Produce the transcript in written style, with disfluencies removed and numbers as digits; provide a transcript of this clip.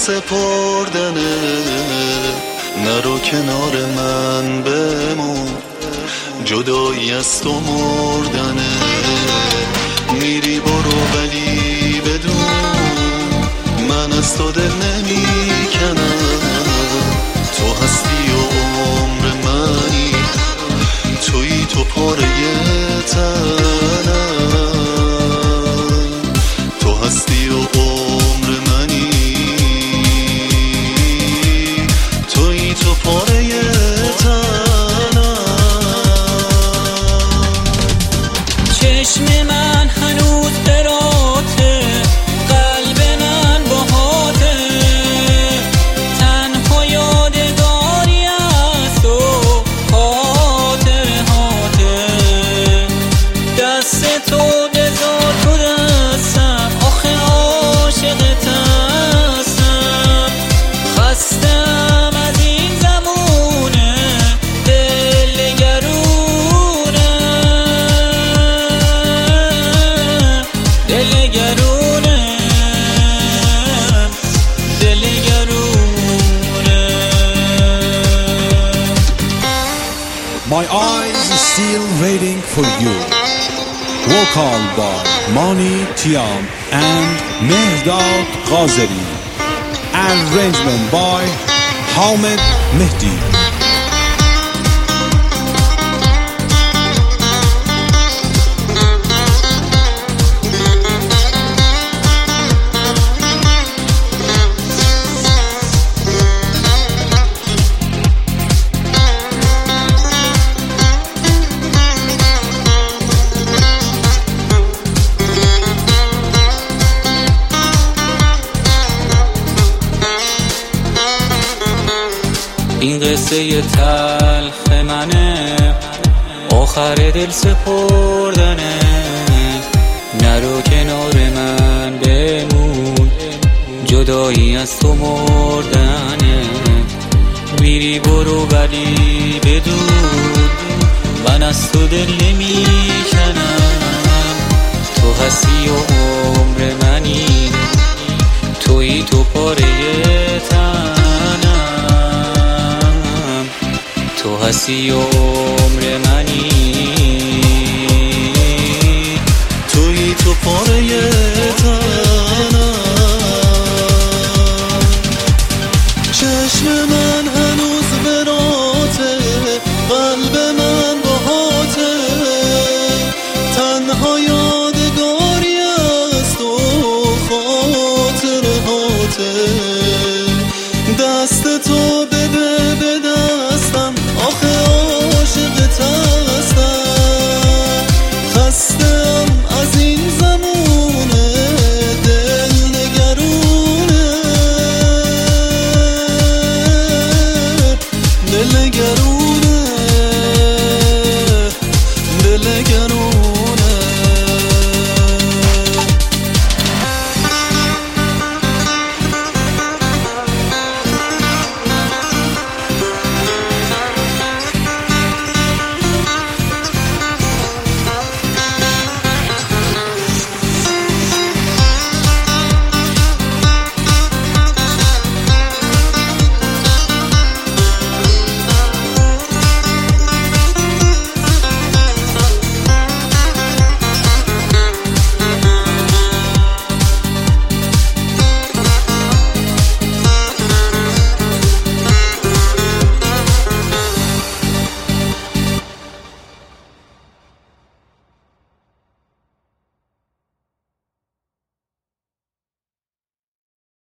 سپردنه، نرو کنار من بمون، جدایی از تو مردنه. میری برو ولی بدون من از تو دل نمی کنم. تو هستی و عمر منی، تویی تو پاره تنم. تو هستی و عمر منی، تویی تو پاره تنم. چشم من هنوز براته، قلب من باهاته، تنها یادگاری از تو خاطره هاته. دست تو بذار تو دستم، آخه عاشقت هستم. خستم از این زمونه دلگرونه، دلگرونه، دلگرونه. My eyes is still waiting for you. Vocal by Mani Tiam and Mehdad Ghazeri. Arrangement by Hamed Mehdi. این قصه تلخ منه، آخر دل سپردنه. نرو کنار من بمون، جدایی از تو مردنه. میری برو ولی بدون من از تو دل نمی کنم. تو هستی و عمر منی، تویی تو پاره تنم. تو هستی و عمر منی، تویی تو پاره تنم. چشم من هنوز براته، قلب من باهاته، تنها یادگاری از تو خاطره هاته. دست تو